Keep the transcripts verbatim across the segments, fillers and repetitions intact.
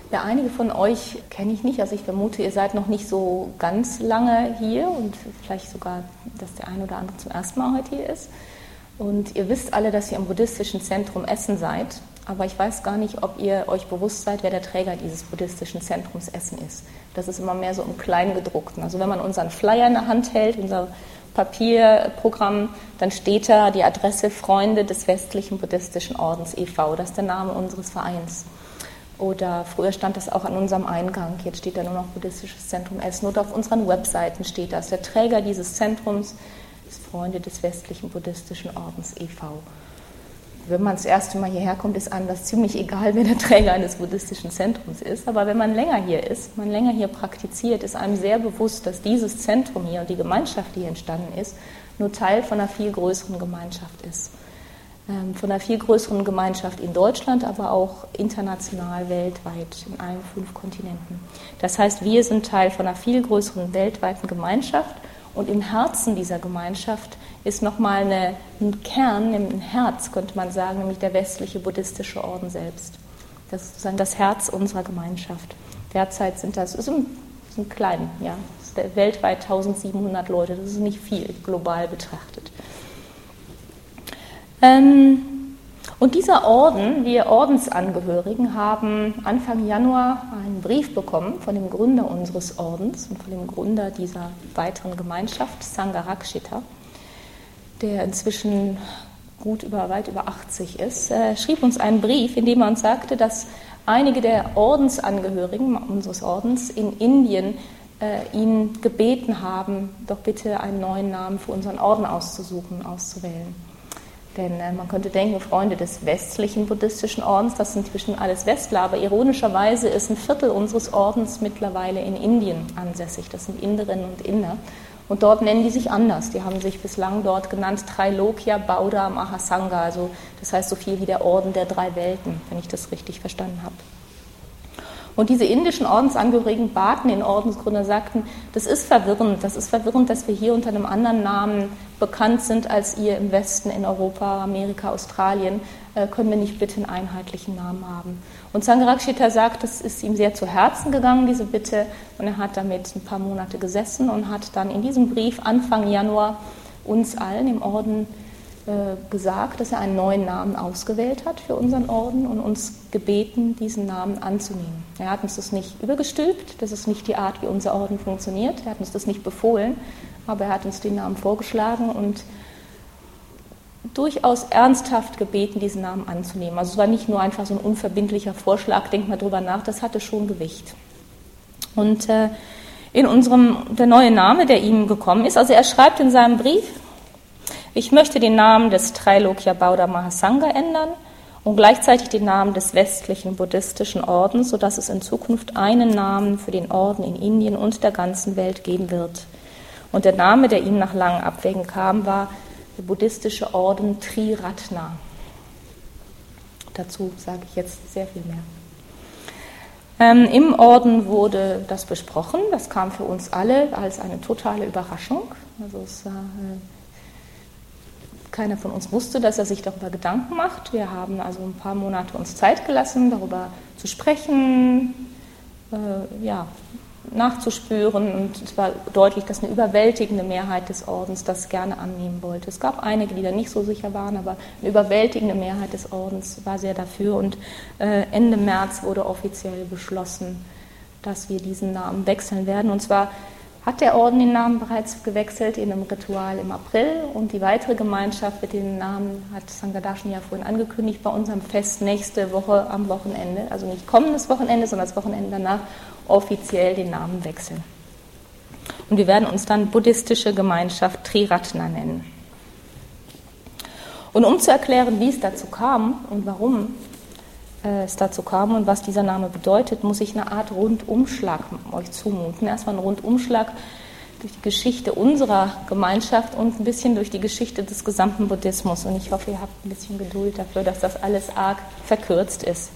Ja, einige von euch kenne ich nicht. Also ich vermute, ihr seid noch nicht so ganz lange hier und vielleicht sogar, dass der eine oder andere zum ersten Mal heute hier ist. Und ihr wisst alle, dass ihr im buddhistischen Zentrum Essen seid. Aber ich weiß gar nicht, ob ihr euch bewusst seid, wer der Träger dieses buddhistischen Zentrums Essen ist. Das ist immer mehr so im Kleingedruckten. Also wenn man unseren Flyer in der Hand hält, unser Papierprogramm, dann steht da die Adresse Freunde des westlichen buddhistischen Ordens e V Das ist der Name unseres Vereins. Oder früher stand das auch an unserem Eingang. Jetzt steht da nur noch Buddhistisches Zentrum Essen. Oder auf unseren Webseiten steht das. Der Träger dieses Zentrums ist Freunde des westlichen buddhistischen Ordens e V Wenn man das erste Mal hierher kommt, ist einem das ziemlich egal, wer der Träger eines buddhistischen Zentrums ist. Aber wenn man länger hier ist, man länger hier praktiziert, ist einem sehr bewusst, dass dieses Zentrum hier und die Gemeinschaft, die hier entstanden ist, nur Teil von einer viel größeren Gemeinschaft ist. Von einer viel größeren Gemeinschaft in Deutschland, aber auch international, weltweit, in allen fünf Kontinenten. Das heißt, wir sind Teil von einer viel größeren weltweiten Gemeinschaft und im Herzen dieser Gemeinschaft ist nochmal eine, ein Kern, ein Herz, könnte man sagen, nämlich der westliche buddhistische Orden selbst. Das ist sozusagen das Herz unserer Gemeinschaft. Derzeit sind das, ist ein, ist ein klein, ja, ist weltweit eintausendsiebenhundert Leute, das ist nicht viel, global betrachtet. Und dieser Orden, wir Ordensangehörigen, haben Anfang Januar einen Brief bekommen von dem Gründer unseres Ordens und von dem Gründer dieser weiteren Gemeinschaft, Sangharakshita, der inzwischen gut über, weit über achtzig ist, äh, schrieb uns einen Brief, in dem er uns sagte, dass einige der Ordensangehörigen unseres Ordens in Indien äh, ihn gebeten haben, doch bitte einen neuen Namen für unseren Orden auszusuchen, auszuwählen. Denn äh, man könnte denken, Freunde des westlichen buddhistischen Ordens, das sind inzwischen alles Westler, aber ironischerweise ist ein Viertel unseres Ordens mittlerweile in Indien ansässig. Das sind Inderinnen und Inder. Und dort nennen die sich anders. Die haben sich bislang dort genannt Trailokya Bauddha Mahasangha, also das heißt so viel wie der Orden der drei Welten, wenn ich das richtig verstanden habe. Und diese indischen Ordensangehörigen baten den Ordensgründer, sagten, das ist verwirrend, das ist verwirrend, dass wir hier unter einem anderen Namen bekannt sind als ihr im Westen, in Europa, Amerika, Australien, äh, können wir nicht bitte einen einheitlichen Namen haben. Und Sangharakshita sagt, das ist ihm sehr zu Herzen gegangen, diese Bitte, und er hat damit ein paar Monate gesessen und hat dann in diesem Brief Anfang Januar uns allen im Orden gesagt, dass er einen neuen Namen ausgewählt hat für unseren Orden und uns gebeten, diesen Namen anzunehmen. Er hat uns das nicht übergestülpt, das ist nicht die Art, wie unser Orden funktioniert, er hat uns das nicht befohlen, aber er hat uns den Namen vorgeschlagen und durchaus ernsthaft gebeten, diesen Namen anzunehmen. Also es war nicht nur einfach so ein unverbindlicher Vorschlag, denkt mal drüber nach, das hatte schon Gewicht. Und äh, in unserem, der neue Name, der ihm gekommen ist, also er schreibt in seinem Brief, ich möchte den Namen des Trailokya Bauddha Mahasangha ändern und gleichzeitig den Namen des westlichen buddhistischen Ordens, sodass es in Zukunft einen Namen für den Orden in Indien und der ganzen Welt geben wird. Und der Name, der ihm nach langem Abwägen kam, war der buddhistische Orden Triratna. Dazu sage ich jetzt sehr viel mehr. Ähm, Im Orden wurde das besprochen, das kam für uns alle als eine totale Überraschung. Also es war... Äh, Keiner von uns wusste, dass er sich darüber Gedanken macht. Wir haben also ein paar Monate uns Zeit gelassen, darüber zu sprechen, äh, ja, nachzuspüren. Und es war deutlich, dass eine überwältigende Mehrheit des Ordens das gerne annehmen wollte. Es gab einige, die da nicht so sicher waren, aber eine überwältigende Mehrheit des Ordens war sehr dafür. Und äh, Ende März wurde offiziell beschlossen, dass wir diesen Namen wechseln werden. Und zwar hat der Orden den Namen bereits gewechselt in einem Ritual im April und die weitere Gemeinschaft wird den Namen, hat Sangadarshan ja vorhin angekündigt, bei unserem Fest nächste Woche am Wochenende, also nicht kommendes Wochenende, sondern das Wochenende danach, offiziell den Namen wechseln. Und wir werden uns dann Buddhistische Gemeinschaft Triratna nennen. Und um zu erklären, wie es dazu kam und warum es dazu kam und was dieser Name bedeutet, muss ich eine Art Rundumschlag euch zumuten. Erstmal einen Rundumschlag durch die Geschichte unserer Gemeinschaft und ein bisschen durch die Geschichte des gesamten Buddhismus. Und ich hoffe, ihr habt ein bisschen Geduld dafür, dass das alles arg verkürzt ist.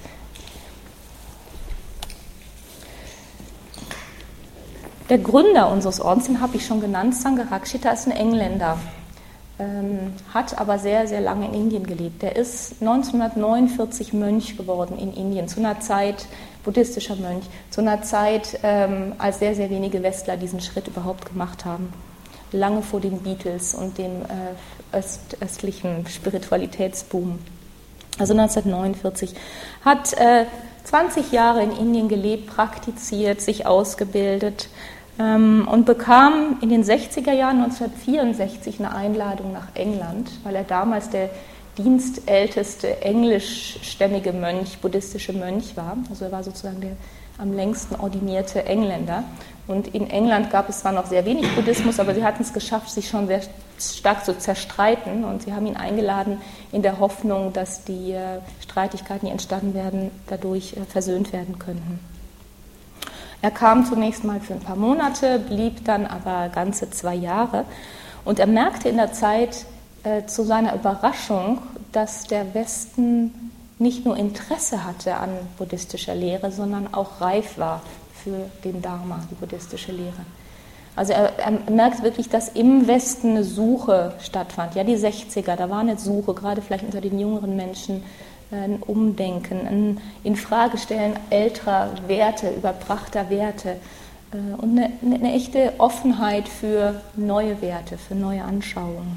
Der Gründer unseres Ordens, den habe ich schon genannt, Sangharakshita, ist ein Engländer. ähm, hat aber sehr, sehr lange in Indien gelebt. Er ist neunzehnhundertneunundvierzig Mönch geworden in Indien, zu einer Zeit, buddhistischer Mönch, zu einer Zeit, ähm, als sehr, sehr wenige Westler diesen Schritt überhaupt gemacht haben. Lange vor den Beatles und dem äh, öst, östlichen Spiritualitätsboom. Also neunzehnhundertneunundvierzig. Hat äh, zwanzig Jahre in Indien gelebt, praktiziert, sich ausgebildet ähm, und bekam in den sechziger Jahren, neunzehnhundertvierundsechzig, eine Einladung nach England, weil er damals der dienstälteste englischstämmige Mönch, buddhistische Mönch war. Also er war sozusagen der am längsten ordinierte Engländer. Und in England gab es zwar noch sehr wenig Buddhismus, aber sie hatten es geschafft, sich schon sehr stark zu zerstreiten. Und sie haben ihn eingeladen in der Hoffnung, dass die äh, Streitigkeiten, die entstanden werden, dadurch äh, versöhnt werden könnten. Er kam zunächst mal für ein paar Monate, blieb dann aber ganze zwei Jahre. Und er merkte in der Zeit äh, zu seiner Überraschung, dass der Westen nicht nur Interesse hatte an buddhistischer Lehre, sondern auch reif war für den Dharma, die buddhistische Lehre. Also er, er merkt wirklich, dass im Westen eine Suche stattfand. Ja, die sechziger, da war eine Suche, gerade vielleicht unter den jüngeren Menschen, ein Umdenken, ein Infragestellen älterer Werte, überbrachter Werte und eine, eine echte Offenheit für neue Werte, für neue Anschauungen.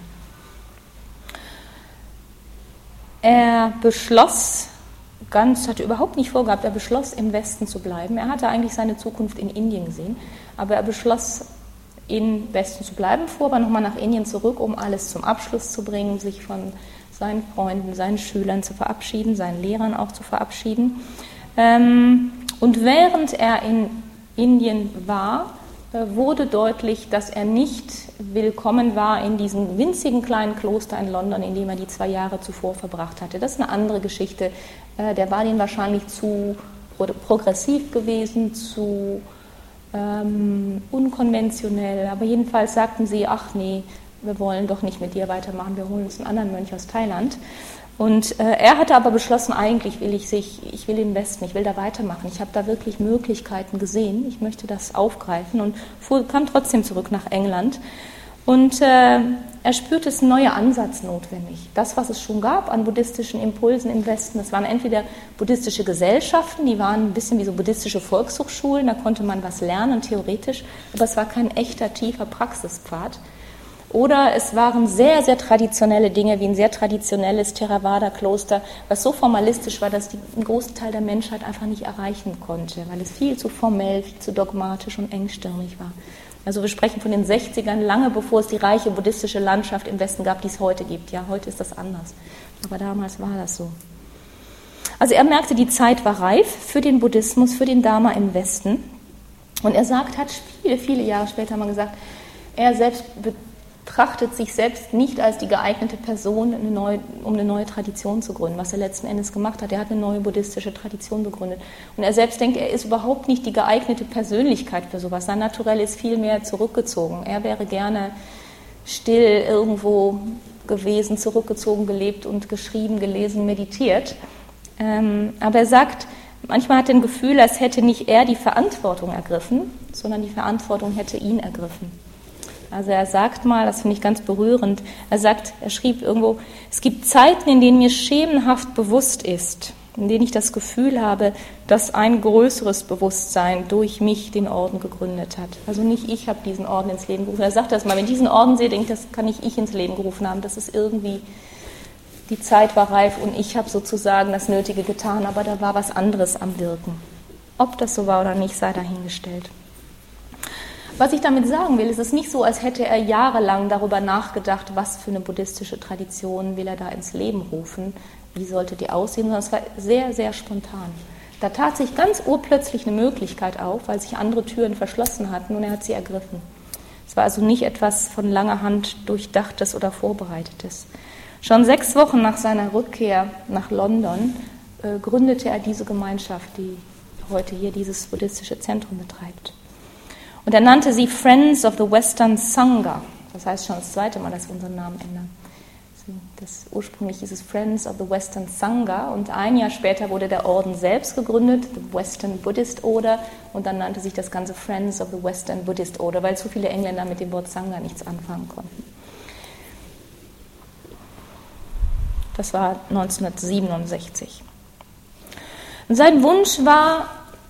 Er beschloss, ganz, hatte überhaupt nicht vorgehabt, er beschloss, im Westen zu bleiben. Er hatte eigentlich seine Zukunft in Indien gesehen, aber er beschloss, im Westen zu bleiben, fuhr aber nochmal nach Indien zurück, um alles zum Abschluss zu bringen, sich von seinen Freunden, seinen Schülern zu verabschieden, seinen Lehrern auch zu verabschieden. Und während er in Indien war, wurde deutlich, dass er nicht willkommen war in diesem winzigen kleinen Kloster in London, in dem er die zwei Jahre zuvor verbracht hatte. Das ist eine andere Geschichte. Der war ihnen wahrscheinlich zu progressiv gewesen, zu ähm, unkonventionell. Aber jedenfalls sagten sie, ach nee, wir wollen doch nicht mit dir weitermachen, wir holen uns einen anderen Mönch aus Thailand. Und äh, er hatte aber beschlossen, eigentlich will ich sich, ich will im Westen, ich will da weitermachen. Ich habe da wirklich Möglichkeiten gesehen, ich möchte das aufgreifen und fuhr, kam trotzdem zurück nach England. Und äh, er spürte, es ist ein neuer Ansatz notwendig. Das, was es schon gab an buddhistischen Impulsen im Westen, das waren entweder buddhistische Gesellschaften, die waren ein bisschen wie so buddhistische Volkshochschulen, da konnte man was lernen, theoretisch, aber es war kein echter, tiefer Praxispfad. Oder es waren sehr, sehr traditionelle Dinge, wie ein sehr traditionelles Theravada-Kloster, was so formalistisch war, dass die, einen großen Teil der Menschheit einfach nicht erreichen konnte, weil es viel zu formell, viel zu dogmatisch und engstirnig war. Also wir sprechen von den sechzigern, lange bevor es die reiche buddhistische Landschaft im Westen gab, die es heute gibt. Ja, heute ist das anders, aber damals war das so. Also er merkte, die Zeit war reif für den Buddhismus, für den Dharma im Westen. Und er sagt, hat viele, viele Jahre später mal gesagt, er selbst betrachtet sich selbst nicht als die geeignete Person, eine neue, um eine neue Tradition zu gründen, was er letzten Endes gemacht hat. Er hat eine neue buddhistische Tradition begründet. Und er selbst denkt, er ist überhaupt nicht die geeignete Persönlichkeit für sowas. Sein Naturell ist viel mehr zurückgezogen. Er wäre gerne still irgendwo gewesen, zurückgezogen, gelebt und geschrieben, gelesen, meditiert. Ähm, aber er sagt, manchmal hat er ein Gefühl, als hätte nicht er die Verantwortung ergriffen, sondern die Verantwortung hätte ihn ergriffen. Also er sagt mal, das finde ich ganz berührend, er sagt, er schrieb irgendwo, es gibt Zeiten, in denen mir schemenhaft bewusst ist, in denen ich das Gefühl habe, dass ein größeres Bewusstsein durch mich den Orden gegründet hat. Also nicht ich habe diesen Orden ins Leben gerufen. Er sagt das mal, wenn ich diesen Orden sehe, denke ich, das kann nicht ich ins Leben gerufen haben, das ist irgendwie, die Zeit war reif und ich habe sozusagen das Nötige getan, aber da war was anderes am Wirken. Ob das so war oder nicht, sei dahingestellt. Was ich damit sagen will, ist es nicht so, als hätte er jahrelang darüber nachgedacht, was für eine buddhistische Tradition will er da ins Leben rufen, wie sollte die aussehen, sondern es war sehr, sehr spontan. Da tat sich ganz urplötzlich eine Möglichkeit auf, weil sich andere Türen verschlossen hatten und er hat sie ergriffen. Es war also nicht etwas von langer Hand Durchdachtes oder Vorbereitetes. Schon sechs Wochen nach seiner Rückkehr nach London äh, gründete er diese Gemeinschaft, die heute hier dieses buddhistische Zentrum betreibt. Und er nannte sie Friends of the Western Sangha. Das heißt schon das zweite Mal, dass wir unseren Namen ändern. Das, ursprünglich hieß es Friends of the Western Sangha und ein Jahr später wurde der Orden selbst gegründet, the Western Buddhist Order, und dann nannte sich das Ganze Friends of the Western Buddhist Order, weil zu viele Engländer mit dem Wort Sangha nichts anfangen konnten. Das war neunzehnhundertsiebenundsechzig. Und sein Wunsch war,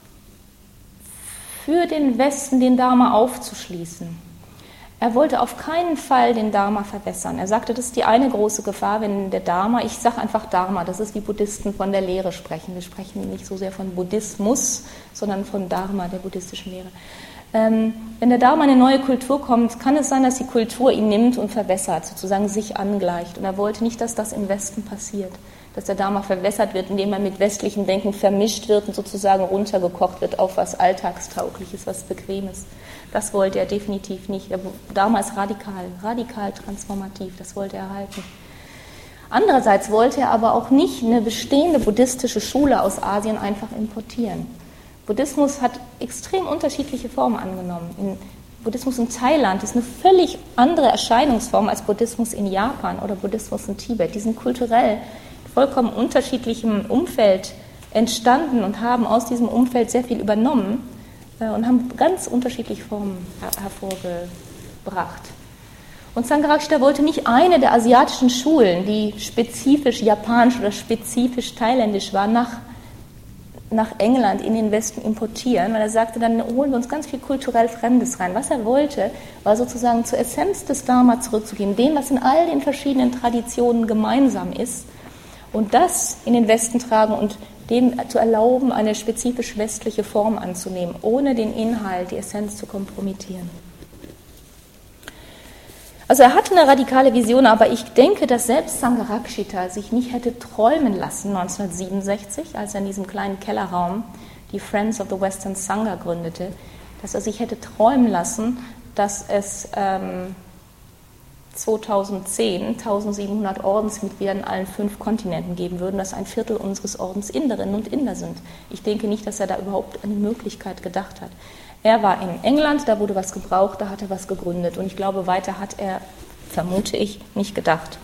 für den Westen den Dharma aufzuschließen. Er wollte auf keinen Fall den Dharma verwässern. Er sagte, das ist die eine große Gefahr, wenn der Dharma, ich sage einfach Dharma, das ist wie Buddhisten von der Lehre sprechen. Wir sprechen nicht so sehr von Buddhismus, sondern von Dharma, der buddhistischen Lehre. Ähm, wenn der Dharma in eine neue Kultur kommt, kann es sein, dass die Kultur ihn nimmt und verwässert, sozusagen sich angleicht. Und er wollte nicht, dass das im Westen passiert, dass der Dharma verwässert wird, indem er mit westlichem Denken vermischt wird und sozusagen runtergekocht wird auf was Alltagstaugliches, was Bequemes. Das wollte er definitiv nicht. Der Dharma ist radikal, radikal transformativ, das wollte er erhalten. Andererseits wollte er aber auch nicht eine bestehende buddhistische Schule aus Asien einfach importieren. Buddhismus hat extrem unterschiedliche Formen angenommen. In Buddhismus in Thailand ist eine völlig andere Erscheinungsform als Buddhismus in Japan oder Buddhismus in Tibet. Die sind kulturell vollkommen unterschiedlichem Umfeld entstanden und haben aus diesem Umfeld sehr viel übernommen äh, und haben ganz unterschiedliche Formen her- hervorgebracht. Und Sangharakshita wollte nicht eine der asiatischen Schulen, die spezifisch japanisch oder spezifisch thailändisch war, nach, nach England in den Westen importieren, weil er sagte, dann holen wir uns ganz viel kulturell Fremdes rein. Was er wollte, war sozusagen zur Essenz des Dharma zurückzugehen, dem, was in all den verschiedenen Traditionen gemeinsam ist, und das in den Westen tragen und dem zu erlauben, eine spezifisch westliche Form anzunehmen, ohne den Inhalt, die Essenz zu kompromittieren. Also er hatte eine radikale Vision, aber ich denke, dass selbst Sangharakshita sich nicht hätte träumen lassen, neunzehnhundertsiebenundsechzig, als er in diesem kleinen Kellerraum die Friends of the Western Sangha gründete, dass er sich hätte träumen lassen, dass es ähm, zweitausendzehn eintausendsiebenhundert Ordensmitglieder in allen fünf Kontinenten geben würden, dass ein Viertel unseres Ordens Inderinnen und Inder sind. Ich denke nicht, dass er da überhaupt an die Möglichkeit gedacht hat. Er war in England, da wurde was gebraucht, da hat er was gegründet. Und ich glaube, weiter hat er, vermute ich, nicht gedacht.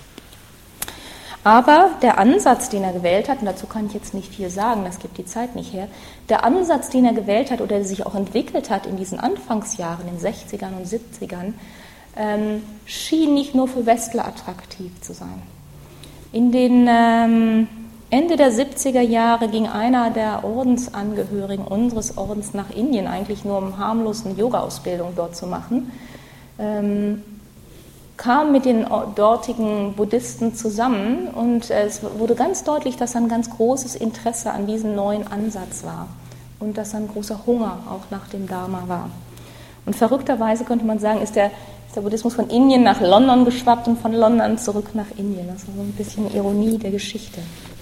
Aber der Ansatz, den er gewählt hat, und dazu kann ich jetzt nicht viel sagen, das gibt die Zeit nicht her, der Ansatz, den er gewählt hat oder der sich auch entwickelt hat in diesen Anfangsjahren, in den sechzigern und siebzigern, ähm, schien nicht nur für Westler attraktiv zu sein. In den ähm, Ende der siebziger Jahre ging einer der Ordensangehörigen unseres Ordens nach Indien, eigentlich nur um harmlosen Yoga-Ausbildung dort zu machen, ähm, kam mit den dortigen Buddhisten zusammen und es wurde ganz deutlich, dass ein ganz großes Interesse an diesem neuen Ansatz war und dass ein großer Hunger auch nach dem Dharma war. Und verrückterweise könnte man sagen, ist der, ist der Buddhismus von Indien nach London geschwappt und von London zurück nach Indien. Das ist so ein bisschen Ironie der Geschichte.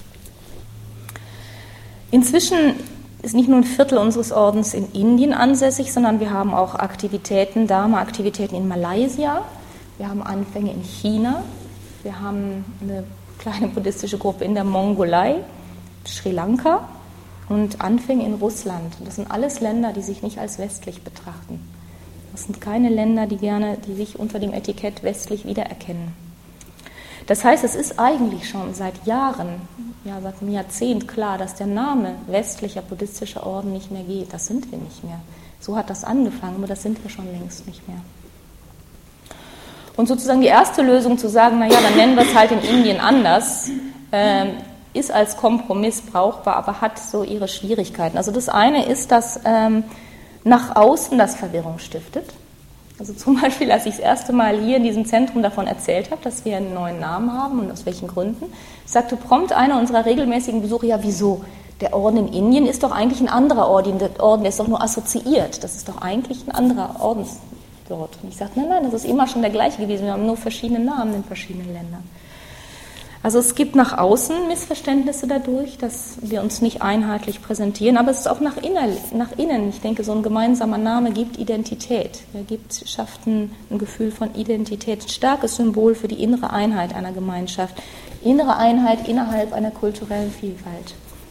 Inzwischen ist nicht nur ein Viertel unseres Ordens in Indien ansässig, sondern wir haben auch Aktivitäten, Dharma-Aktivitäten in Malaysia, wir haben Anfänge in China, wir haben eine kleine buddhistische Gruppe in der Mongolei, Sri Lanka und Anfänge in Russland. Das sind alles Länder, die sich nicht als westlich betrachten. Das sind keine Länder, die gerne, die sich unter dem Etikett westlich wiedererkennen. Das heißt, es ist eigentlich schon seit Jahren, ja seit einem Jahrzehnt klar, dass der Name westlicher buddhistischer Orden nicht mehr geht. Das sind wir nicht mehr. So hat das angefangen, aber das sind wir schon längst nicht mehr. Und sozusagen die erste Lösung zu sagen, naja, dann nennen wir es halt in Indien anders, äh, ist als Kompromiss brauchbar, aber hat so ihre Schwierigkeiten. Also das eine ist, dass ähm, nach außen das Verwirrung stiftet. Also zum Beispiel, als ich das erste Mal hier in diesem Zentrum davon erzählt habe, dass wir einen neuen Namen haben und aus welchen Gründen, sagte prompt einer unserer regelmäßigen Besucher, ja wieso, der Orden in Indien ist doch eigentlich ein anderer Orden, der Orden der ist doch nur assoziiert, das ist doch eigentlich ein anderer Orden dort. Und ich sagte, nein, nein, das ist immer schon der gleiche gewesen, wir haben nur verschiedene Namen in verschiedenen Ländern. Also es gibt nach außen Missverständnisse dadurch, dass wir uns nicht einheitlich präsentieren, aber es ist auch nach innen. Nach innen. Ich denke, so ein gemeinsamer Name gibt Identität. Er gibt, schafft ein, ein Gefühl von Identität, ein starkes Symbol für die innere Einheit einer Gemeinschaft, innere Einheit innerhalb einer kulturellen Vielfalt.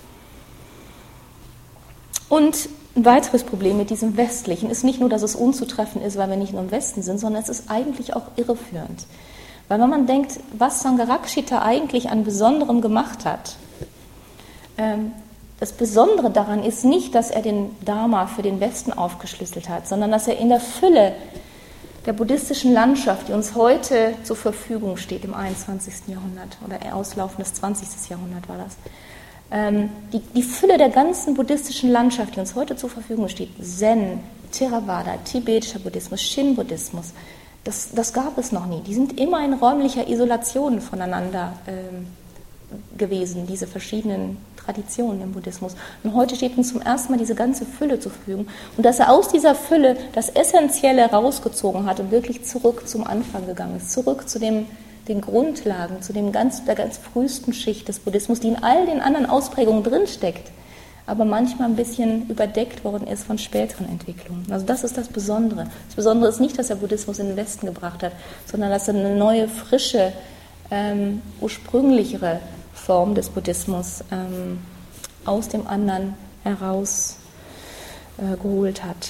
Und ein weiteres Problem mit diesem Westlichen ist nicht nur, dass es unzutreffend ist, weil wir nicht nur im Westen sind, sondern es ist eigentlich auch irreführend. Weil wenn man denkt, was Sangharakshita eigentlich an Besonderem gemacht hat, ähm, das Besondere daran ist nicht, dass er den Dharma für den Westen aufgeschlüsselt hat, sondern dass er in der Fülle der buddhistischen Landschaft, die uns heute zur Verfügung steht im einundzwanzigsten Jahrhundert oder Auslaufen des zwanzigsten Jahrhunderts war das. Ähm, die, die Fülle der ganzen buddhistischen Landschaft, die uns heute zur Verfügung steht, Zen, Theravada, tibetischer Buddhismus, Shin-Buddhismus, das, das gab es noch nie. Die sind immer in räumlicher Isolation voneinander ähm, gewesen, diese verschiedenen Traditionen im Buddhismus. Und heute steht uns zum ersten Mal diese ganze Fülle zur Verfügung. Und dass er aus dieser Fülle das Essentielle rausgezogen hat und wirklich zurück zum Anfang gegangen ist, zurück zu dem, den Grundlagen, zu dem ganz, der ganz frühesten Schicht des Buddhismus, die in all den anderen Ausprägungen drinsteckt, aber manchmal ein bisschen überdeckt worden ist von späteren Entwicklungen. Also das ist das Besondere. Das Besondere ist nicht, dass er Buddhismus in den Westen gebracht hat, sondern dass er eine neue, frische, ähm, ursprünglichere Form des Buddhismus ähm, aus dem anderen heraus äh, geholt hat.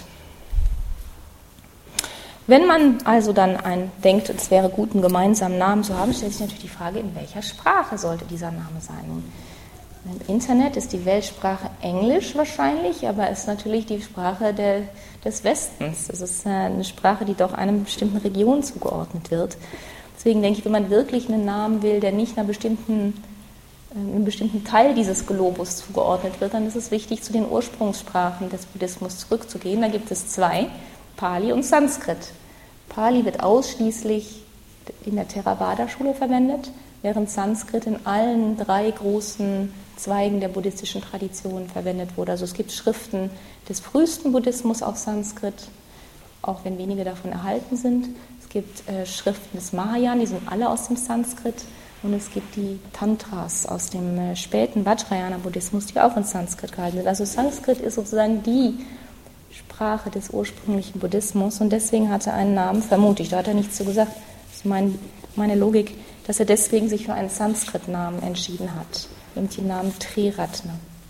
Wenn man also dann ein, denkt, es wäre gut, einen gemeinsamen Namen zu haben, stellt sich natürlich die Frage, in welcher Sprache sollte dieser Name sein? Nun, im Internet ist die Weltsprache Englisch wahrscheinlich, aber es ist natürlich die Sprache der, des Westens. Es ist eine Sprache, die doch einer bestimmten Region zugeordnet wird. Deswegen denke ich, wenn man wirklich einen Namen will, der nicht einer bestimmten, einem bestimmten Teil dieses Globus zugeordnet wird, dann ist es wichtig, zu den Ursprungssprachen des Buddhismus zurückzugehen. Da gibt es zwei, Pali und Sanskrit. Pali wird ausschließlich in der Theravada-Schule verwendet, während Sanskrit in allen drei großen Zweigen der buddhistischen Tradition verwendet wurde. Also es gibt Schriften des frühesten Buddhismus auf Sanskrit, auch wenn wenige davon erhalten sind. Es gibt äh, Schriften des Mahayana, die sind alle aus dem Sanskrit. Und es gibt die Tantras aus dem äh, späten Vajrayana-Buddhismus, die auch in Sanskrit gehalten sind. Also Sanskrit ist sozusagen die Sprache des ursprünglichen Buddhismus und deswegen hat er einen Namen, vermute ich, da hat er nichts zu gesagt. Das ist mein, meine Logik, dass er deswegen sich für einen Sanskrit-Namen entschieden hat, nämlich den Namen Triratna.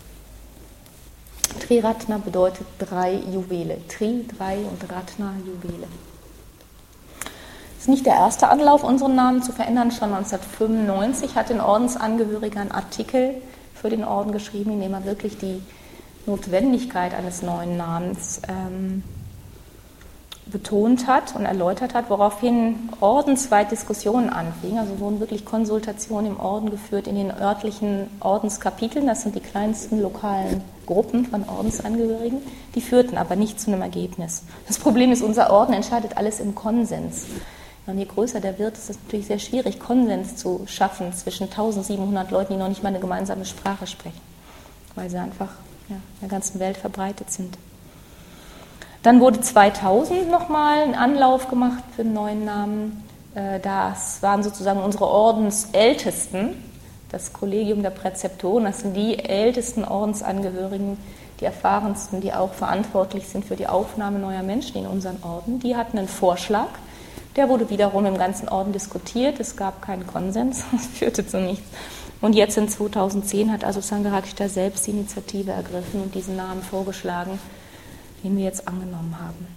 Triratna bedeutet drei Juwele. Tri, drei und Ratna, Juwele. Es ist nicht der erste Anlauf, unseren Namen zu verändern. Schon neunzehnhundertfünfundneunzig hat ein Ordensangehöriger einen Artikel für den Orden geschrieben, in dem er wirklich die Notwendigkeit eines neuen Namens ähm, betont hat und erläutert hat, woraufhin ordensweit Diskussionen anfingen. Also wurden wirklich Konsultationen im Orden geführt in den örtlichen Ordenskapiteln. Das sind die kleinsten lokalen Gruppen von Ordensangehörigen. Die führten aber nicht zu einem Ergebnis. Das Problem ist, unser Orden entscheidet alles im Konsens. Und je größer der wird, ist es natürlich sehr schwierig, Konsens zu schaffen zwischen eintausendsiebenhundert Leuten, die noch nicht mal eine gemeinsame Sprache sprechen, weil sie einfach ja, in der ganzen Welt verbreitet sind. Dann wurde zweitausend nochmal ein Anlauf gemacht für einen neuen Namen. Das waren sozusagen unsere Ordensältesten, das Kollegium der Präzeptoren, das sind die ältesten Ordensangehörigen, die erfahrensten, die auch verantwortlich sind für die Aufnahme neuer Menschen in unseren Orden. Die hatten einen Vorschlag, der wurde wiederum im ganzen Orden diskutiert, es gab keinen Konsens, es führte zu nichts. Und jetzt in zweitausendzehn hat also Sangharakshita selbst die Initiative ergriffen und diesen Namen vorgeschlagen, den wir jetzt angenommen haben.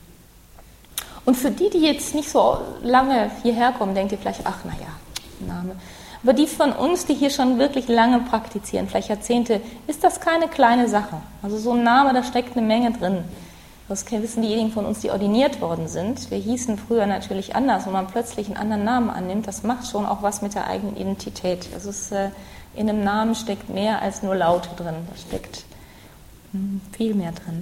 Und für die, die jetzt nicht so lange hierher kommen, denkt ihr vielleicht, ach naja, Name. Aber die von uns, die hier schon wirklich lange praktizieren, vielleicht Jahrzehnte, ist das keine kleine Sache. Also so ein Name, da steckt eine Menge drin. Das wissen diejenigen von uns, die ordiniert worden sind. Wir hießen früher natürlich anders, wenn man plötzlich einen anderen Namen annimmt, das macht schon auch was mit der eigenen Identität. Das ist, äh, in einem Namen steckt mehr als nur Laute drin, da steckt mh, viel mehr drin.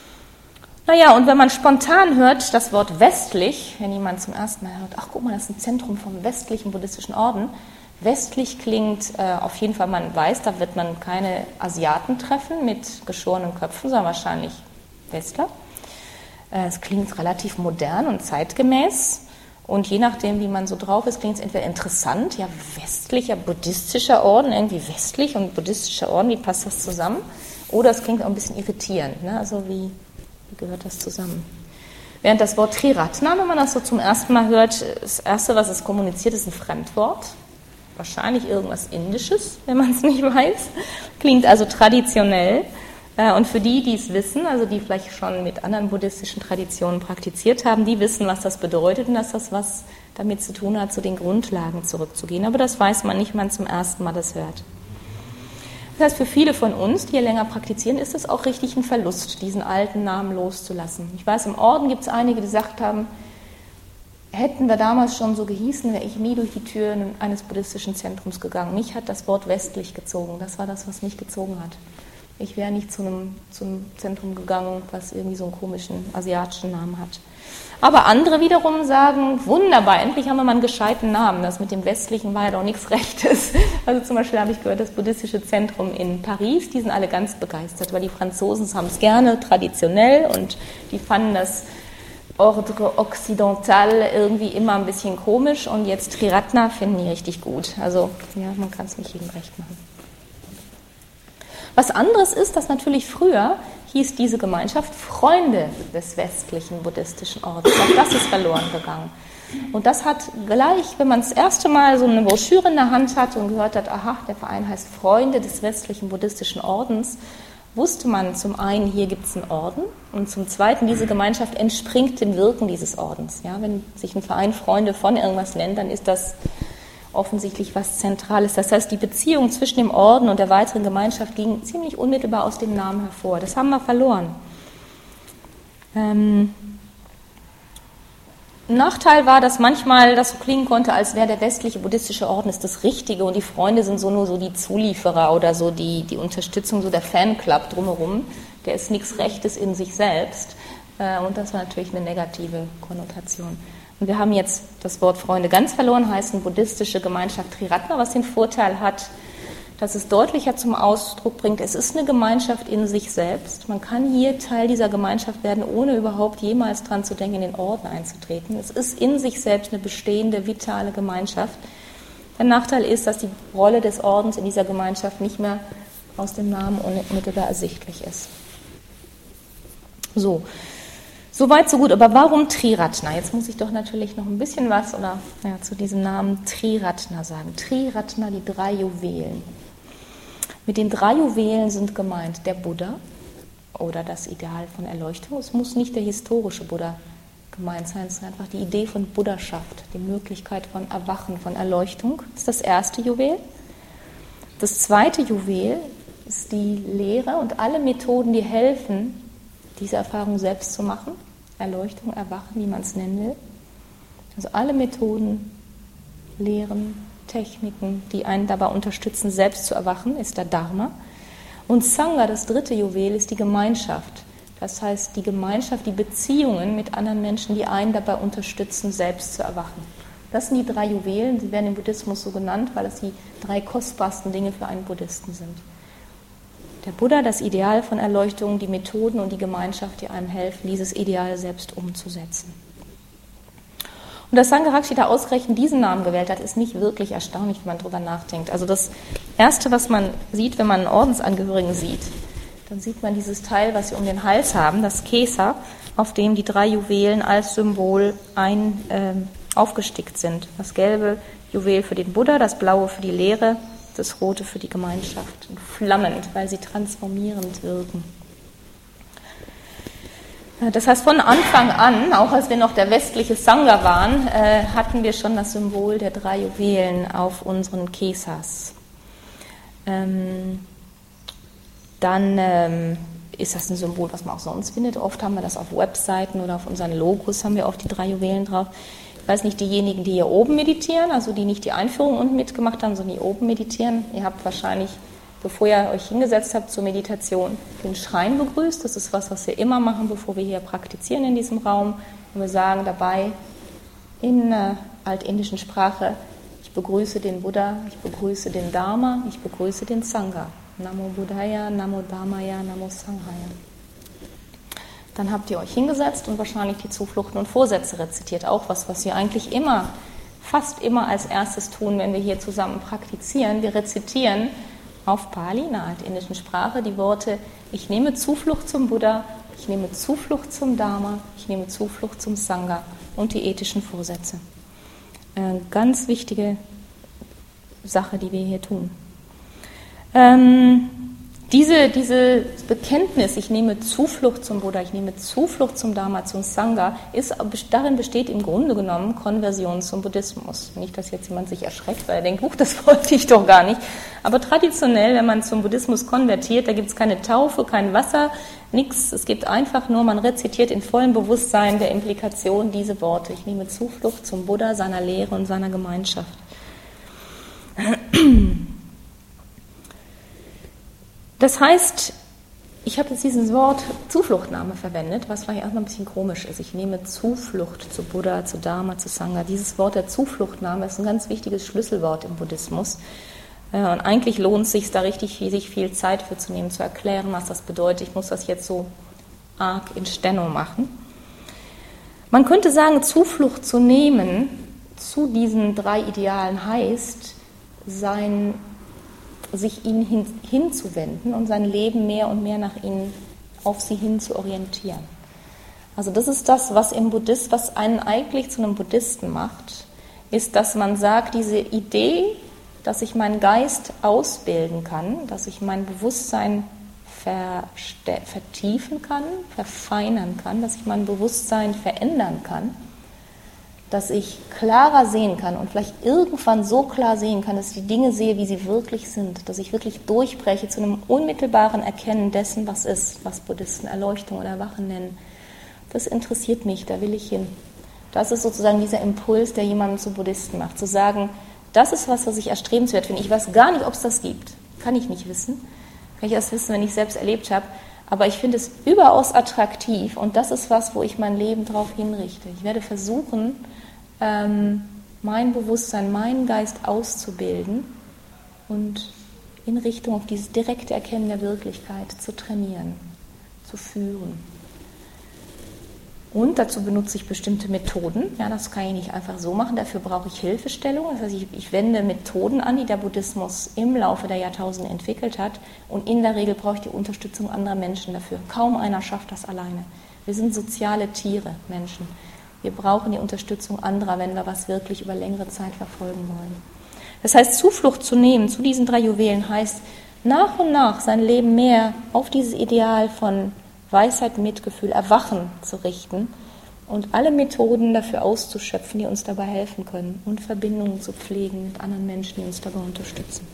Naja, und wenn man spontan hört, das Wort westlich, wenn jemand zum ersten Mal hört, ach guck mal, das ist ein Zentrum vom westlichen buddhistischen Orden. Westlich klingt äh, auf jeden Fall, man weiß, da wird man keine Asiaten treffen mit geschorenen Köpfen, sondern wahrscheinlich Westler. Äh, es klingt relativ modern und zeitgemäß. Und je nachdem, wie man so drauf ist, klingt es entweder interessant, ja, westlicher buddhistischer Orden, irgendwie westlich und buddhistischer Orden, wie passt das zusammen? Oder es klingt auch ein bisschen irritierend, ne? Also wie, wie gehört das zusammen? Während das Wort Triratna, wenn man das so zum ersten Mal hört, das Erste, was es kommuniziert, ist ein Fremdwort. Wahrscheinlich irgendwas Indisches, wenn man es nicht weiß. Klingt also traditionell. Und für die, die es wissen, also die vielleicht schon mit anderen buddhistischen Traditionen praktiziert haben, die wissen, was das bedeutet und dass das was damit zu tun hat, zu den Grundlagen zurückzugehen. Aber das weiß man nicht, wenn man zum ersten Mal das hört. Das heißt, für viele von uns, die hier länger praktizieren, ist es auch richtig ein Verlust, diesen alten Namen loszulassen. Ich weiß, im Orden gibt es einige, die gesagt haben, hätten wir damals schon so gehießen, wäre ich nie durch die Tür eines buddhistischen Zentrums gegangen. Mich hat das Wort westlich gezogen. Das war das, was mich gezogen hat. Ich wäre nicht zu einem, zu einem Zentrum gegangen, was irgendwie so einen komischen asiatischen Namen hat. Aber andere wiederum sagen, wunderbar, endlich haben wir mal einen gescheiten Namen. Das mit dem Westlichen war ja doch nichts Rechtes. Also zum Beispiel habe ich gehört, das buddhistische Zentrum in Paris, die sind alle ganz begeistert, weil die Franzosen haben es gerne, traditionell, und die fanden das Ordre Occidental irgendwie immer ein bisschen komisch, und jetzt Triratna finden die richtig gut. Also ja, man kann es nicht jedem recht machen. Was anderes ist, dass natürlich früher hieß diese Gemeinschaft Freunde des westlichen buddhistischen Ordens. Auch das ist verloren gegangen. Und das hat gleich, wenn man das erste Mal so eine Broschüre in der Hand hat und gehört hat, aha, der Verein heißt Freunde des westlichen buddhistischen Ordens, wusste man zum einen, hier gibt es einen Orden, und zum zweiten, diese Gemeinschaft entspringt dem Wirken dieses Ordens. Ja, wenn sich ein Verein Freunde von irgendwas nennt, dann ist das offensichtlich was Zentrales. Das heißt, die Beziehung zwischen dem Orden und der weiteren Gemeinschaft ging ziemlich unmittelbar aus dem Namen hervor. Das haben wir verloren. Ähm, ein Nachteil war, dass manchmal das so klingen konnte, als wäre der westliche buddhistische Orden ist das Richtige und die Freunde sind so nur so die Zulieferer oder so die, die Unterstützung, so der Fanclub drumherum. Der ist nichts Rechtes in sich selbst. Äh, und das war natürlich eine negative Konnotation. Und wir haben jetzt das Wort Freunde ganz verloren, heißt eine buddhistische Gemeinschaft Triratna, was den Vorteil hat, dass es deutlicher zum Ausdruck bringt, es ist eine Gemeinschaft in sich selbst. Man kann hier Teil dieser Gemeinschaft werden, ohne überhaupt jemals dran zu denken, in den Orden einzutreten. Es ist in sich selbst eine bestehende, vitale Gemeinschaft. Der Nachteil ist, dass die Rolle des Ordens in dieser Gemeinschaft nicht mehr aus dem Namen unmittelbar ersichtlich ist. So. Soweit, so gut. Aber warum Triratna? Jetzt muss ich doch natürlich noch ein bisschen was oder, ja, zu diesem Namen Triratna sagen. Triratna, die drei Juwelen. Mit den drei Juwelen sind gemeint der Buddha oder das Ideal von Erleuchtung. Es muss nicht der historische Buddha gemeint sein, es ist einfach die Idee von Buddhaschaft, die Möglichkeit von Erwachen, von Erleuchtung. Das ist das erste Juwel. Das zweite Juwel ist die Lehre und alle Methoden, die helfen, diese Erfahrung selbst zu machen, Erleuchtung, Erwachen, wie man es nennen will. Also alle Methoden, Lehren, Techniken, die einen dabei unterstützen, selbst zu erwachen, ist der Dharma. Und Sangha, das dritte Juwel, ist die Gemeinschaft. Das heißt, die Gemeinschaft, die Beziehungen mit anderen Menschen, die einen dabei unterstützen, selbst zu erwachen. Das sind die drei Juwelen, sie werden im Buddhismus so genannt, weil es die drei kostbarsten Dinge für einen Buddhisten sind. Der Buddha, das Ideal von Erleuchtung, die Methoden und die Gemeinschaft, die einem helfen, dieses Ideal selbst umzusetzen. Und dass Sangharakshita da ausgerechnet diesen Namen gewählt hat, ist nicht wirklich erstaunlich, wenn man darüber nachdenkt. Also das Erste, was man sieht, wenn man einen Ordensangehörigen sieht, dann sieht man dieses Teil, was sie um den Hals haben, das Kesa, auf dem die drei Juwelen als Symbol ein, äh, aufgestickt sind. Das gelbe Juwel für den Buddha, das blaue für die Lehre, das rote für die Gemeinschaft. Und flammend, weil sie transformierend wirken. Das heißt, von Anfang an, auch als wir noch der westliche Sangha waren, äh, hatten wir schon das Symbol der drei Juwelen auf unseren Kesas. Ähm, dann ähm, ist das ein Symbol, was man auch sonst findet. Oft haben wir das auf Webseiten oder auf unseren Logos haben wir oft die drei Juwelen drauf. Ich weiß nicht, diejenigen, die hier oben meditieren, also die nicht die Einführung unten mitgemacht haben, sondern die oben meditieren, ihr habt wahrscheinlich, bevor ihr euch hingesetzt habt zur Meditation, den Schrein begrüßt. Das ist was, was wir immer machen, bevor wir hier praktizieren in diesem Raum. Und wir sagen dabei in äh, altindischen Sprache, ich begrüße den Buddha, ich begrüße den Dharma, ich begrüße den Sangha. Namo Buddhaya, Namo Dharmaya, Namo Sanghaya. Dann habt ihr euch hingesetzt und wahrscheinlich die Zufluchten und Vorsätze rezitiert. Auch was, was wir eigentlich immer, fast immer als erstes tun, wenn wir hier zusammen praktizieren. Wir rezitieren auf Pali, in der altindischen Sprache, die Worte, ich nehme Zuflucht zum Buddha, ich nehme Zuflucht zum Dharma, ich nehme Zuflucht zum Sangha und die ethischen Vorsätze. Eine ganz wichtige Sache, die wir hier tun. Ähm, Diese, diese Bekenntnis, ich nehme Zuflucht zum Buddha, ich nehme Zuflucht zum Dharma, zum Sangha, ist, darin besteht im Grunde genommen Konversion zum Buddhismus. Nicht, dass jetzt jemand sich erschreckt, weil er denkt, huch, das wollte ich doch gar nicht. Aber traditionell, wenn man zum Buddhismus konvertiert, da gibt es keine Taufe, kein Wasser, nichts. Es gibt einfach nur, man rezitiert in vollem Bewusstsein der Implikation diese Worte. Ich nehme Zuflucht zum Buddha, seiner Lehre und seiner Gemeinschaft. Das heißt, ich habe jetzt dieses Wort Zufluchtnahme verwendet, was vielleicht erstmal ein bisschen komisch ist. Ich nehme Zuflucht zu Buddha, zu Dharma, zu Sangha. Dieses Wort der Zufluchtnahme ist ein ganz wichtiges Schlüsselwort im Buddhismus. Und eigentlich lohnt es sich, da richtig viel, sich viel Zeit für zu nehmen, zu erklären, was das bedeutet. Ich muss das jetzt so arg in Steno machen. Man könnte sagen, Zuflucht zu nehmen zu diesen drei Idealen heißt, sein sich ihnen hin, hinzuwenden und sein Leben mehr und mehr nach ihnen, auf sie hin zu orientieren. Also das ist das, was im Buddhist, was einen eigentlich zu einem Buddhisten macht, ist, dass man sagt, diese Idee, dass ich meinen Geist ausbilden kann, dass ich mein Bewusstsein verste- vertiefen kann, verfeinern kann, dass ich mein Bewusstsein verändern kann, dass ich klarer sehen kann und vielleicht irgendwann so klar sehen kann, dass ich die Dinge sehe, wie sie wirklich sind, dass ich wirklich durchbreche zu einem unmittelbaren Erkennen dessen, was ist, was Buddhisten Erleuchtung oder Erwachen nennen. Das interessiert mich, da will ich hin. Das ist sozusagen dieser Impuls, der jemanden zu Buddhisten macht, zu sagen, das ist was, was ich erstrebenswert finde. Ich weiß gar nicht, ob es das gibt. Kann ich nicht wissen. Kann ich erst wissen, wenn ich es selbst erlebt habe. Aber ich finde es überaus attraktiv und das ist was, wo ich mein Leben drauf hinrichte. Ich werde versuchen, mein Bewusstsein, meinen Geist auszubilden und in Richtung auf dieses direkte Erkennen der Wirklichkeit zu trainieren, zu führen. Und dazu benutze ich bestimmte Methoden. Ja, das kann ich nicht einfach so machen, dafür brauche ich Hilfestellung. Das heißt, ich, ich wende Methoden an, die der Buddhismus im Laufe der Jahrtausende entwickelt hat. Und in der Regel brauche ich die Unterstützung anderer Menschen dafür. Kaum einer schafft das alleine. Wir sind soziale Tiere, Menschen. Wir brauchen die Unterstützung anderer, wenn wir was wirklich über längere Zeit verfolgen wollen. Das heißt, Zuflucht zu nehmen zu diesen drei Juwelen heißt, nach und nach sein Leben mehr auf dieses Ideal von Weisheit, Mitgefühl, Erwachen zu richten und alle Methoden dafür auszuschöpfen, die uns dabei helfen können und Verbindungen zu pflegen mit anderen Menschen, die uns dabei unterstützen.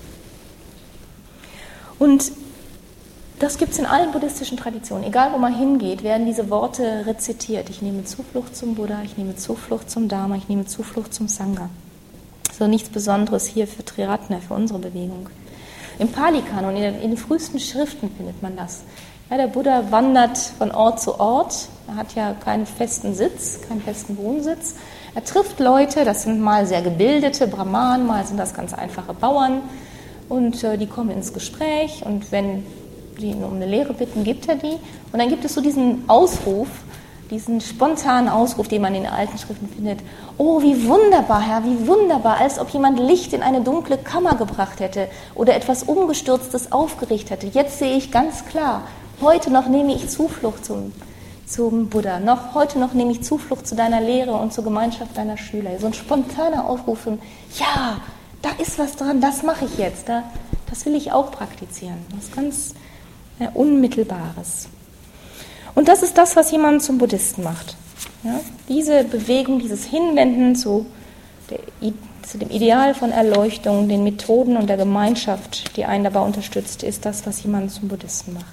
Und das gibt es in allen buddhistischen Traditionen. Egal, wo man hingeht, werden diese Worte rezitiert. Ich nehme Zuflucht zum Buddha, ich nehme Zuflucht zum Dharma, ich nehme Zuflucht zum Sangha. So nichts Besonderes hier für Triratna, für unsere Bewegung. Im Pali-Kanon, in, in den frühesten Schriften findet man das. Ja, der Buddha wandert von Ort zu Ort. Er hat ja keinen festen Sitz, keinen festen Wohnsitz. Er trifft Leute, das sind mal sehr gebildete Brahmanen, mal sind das ganz einfache Bauern. Und äh, die kommen ins Gespräch und wenn die ihn um eine Lehre bitten, gibt er die. Und dann gibt es so diesen Ausruf, diesen spontanen Ausruf, den man in den alten Schriften findet. Oh, wie wunderbar, Herr, wie wunderbar, als ob jemand Licht in eine dunkle Kammer gebracht hätte oder etwas Umgestürztes aufgerichtet hätte. Jetzt sehe ich ganz klar, heute noch nehme ich Zuflucht zum, zum Buddha. Noch, heute noch nehme ich Zuflucht zu deiner Lehre und zur Gemeinschaft deiner Schüler. So ein spontaner Aufruf von, ja, da ist was dran, das mache ich jetzt. Da, das will ich auch praktizieren. Das ist ganz ja, Unmittelbares. Und das ist das, was jemanden zum Buddhisten macht. Ja, diese Bewegung, dieses Hinwenden zu, der, zu dem Ideal von Erleuchtung, den Methoden und der Gemeinschaft, die einen dabei unterstützt, ist das, was jemanden zum Buddhisten macht.